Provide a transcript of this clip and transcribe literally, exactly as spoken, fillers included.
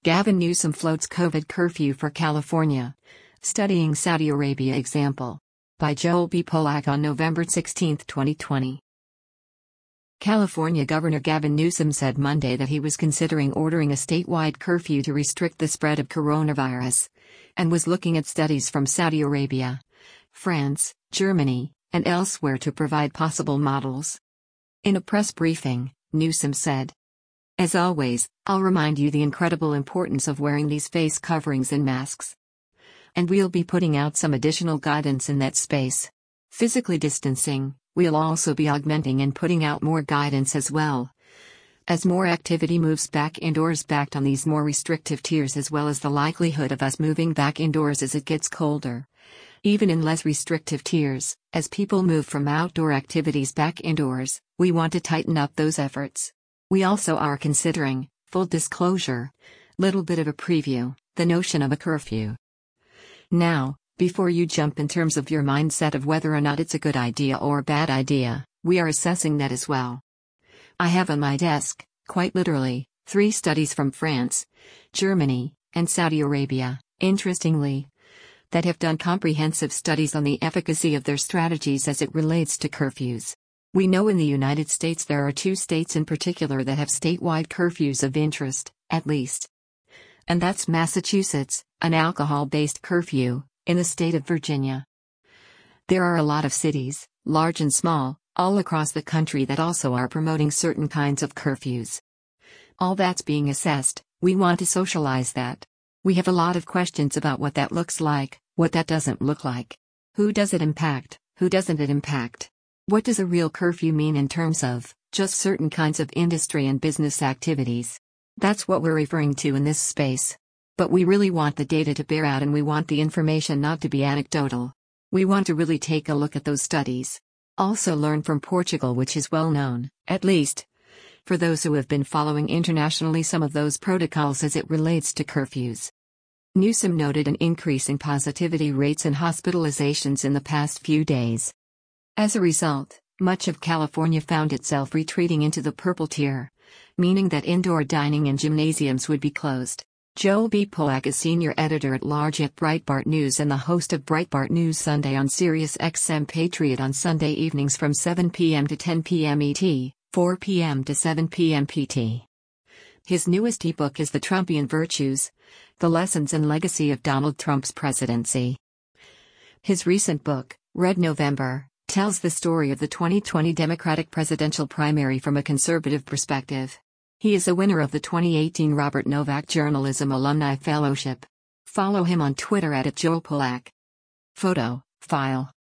Gavin Newsom floats COVID curfew for California. Studying Saudi Arabia example. By Joel B. Polak on November sixteenth, twenty twenty. California Governor Gavin Newsom said Monday that he was considering ordering a statewide curfew to restrict the spread of coronavirus, and was looking at studies from Saudi Arabia, France, Germany, and elsewhere to provide possible models. In a press briefing, Newsom said, "As always, I'll remind you the incredible importance of wearing these face coverings and masks. And we'll be putting out some additional guidance in that space. Physically distancing, we'll also be augmenting and putting out more guidance as well. As more activity moves back indoors backed on these more restrictive tiers as well as the likelihood of us moving back indoors as it gets colder. Even in less restrictive tiers, as people move from outdoor activities back indoors, we want to tighten up those efforts. We also are considering, full disclosure, little bit of a preview, the notion of a curfew. Now, before you jump in terms of your mindset of whether or not it's a good idea or a bad idea, we are assessing that as well. I have on my desk, quite literally, three studies from France, Germany, and Saudi Arabia, interestingly, that have done comprehensive studies on the efficacy of their strategies as it relates to curfews. We know in the United States there are two states in particular that have statewide curfews of interest, at least. And that's Massachusetts, an alcohol-based curfew, in the state of Virginia. There are a lot of cities, large and small, all across the country that also are promoting certain kinds of curfews. All that's being assessed, we want to socialize that. We have a lot of questions about what that looks like, what that doesn't look like. Who does it impact, who doesn't it impact? What does a real curfew mean in terms of, just certain kinds of industry and business activities? That's what we're referring to in this space. But we really want the data to bear out and we want the information not to be anecdotal. We want to really take a look at those studies. Also learn from Portugal, which is well known, at least, for those who have been following internationally some of those protocols as it relates to curfews. Newsom noted an increase in positivity rates and hospitalizations in the past few days. As a result, much of California found itself retreating into the purple tier, meaning that indoor dining and gymnasiums would be closed. Joel B. Polak is senior editor-at-large at Breitbart News and the host of Breitbart News Sunday on Sirius X M Patriot on Sunday evenings from seven p m to ten p m E T, four p m to seven p m P T. His newest ebook is The Trumpian Virtues: The Lessons and Legacy of Donald Trump's Presidency. His recent book, Red November, tells the story of the twenty twenty Democratic presidential primary from a conservative perspective. He is a winner of the twenty eighteen Robert Novak Journalism Alumni Fellowship. Follow him on Twitter at Joel Polak. Photo, file.